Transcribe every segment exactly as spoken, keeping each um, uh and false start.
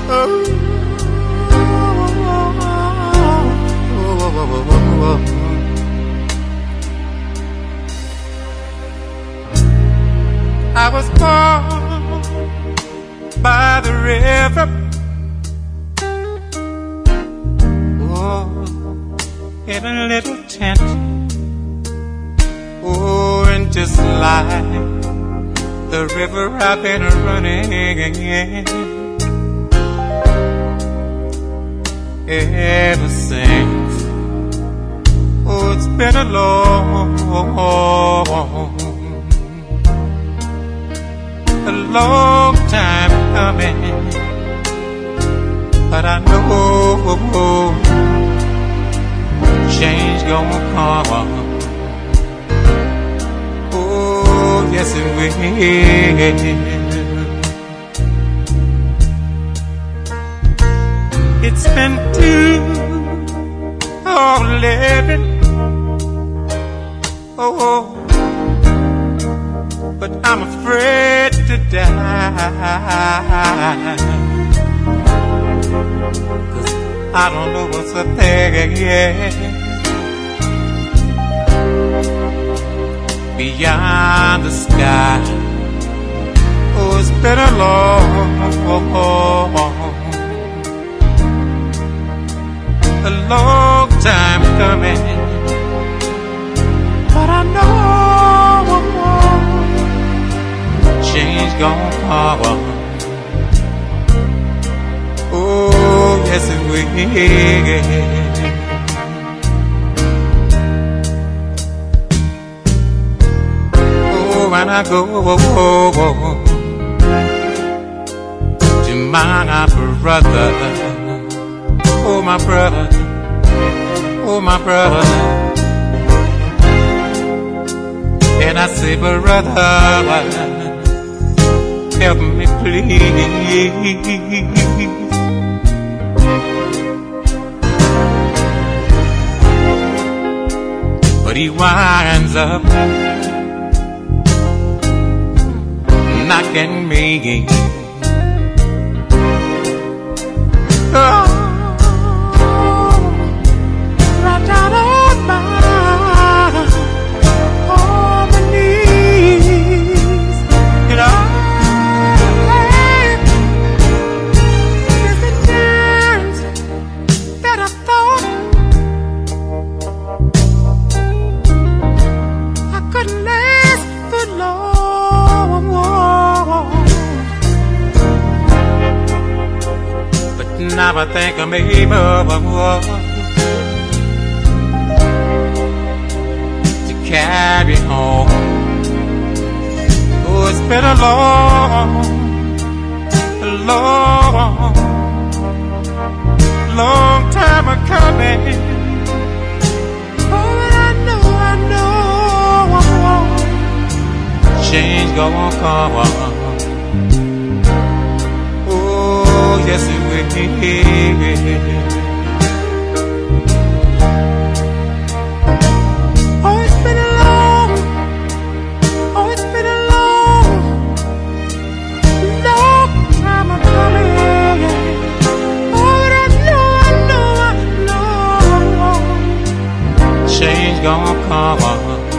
I was born by the river, oh, in a little tent, oh, and just like the river I've been running ever since. Oh, it's been a long, a long time coming, but I know change gonna come. Oh, yes it will. It's been too long living, oh, but I'm afraid to die, 'cause I don't know what's up there yet, beyond the sky. Oh, it's been a long, a long time coming, but I know change gon' come. Oh, yes it will. Oh, when I go to my brother, oh my brother, oh my brother, and I say, brother, help me please. But he winds up knocking me. Oh, right down on my, on my knees, you know. Now I think I'm able to carry on. Oh, it's been a long, a long, long time a coming. Oh, but I know, I know change gonna come. Yes, it will. Oh, it's been a long, oh, it's been a long, long time I'm coming. Oh, but I know, I know, I know change gonna come.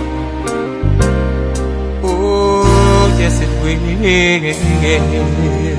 Oh, yes, it will.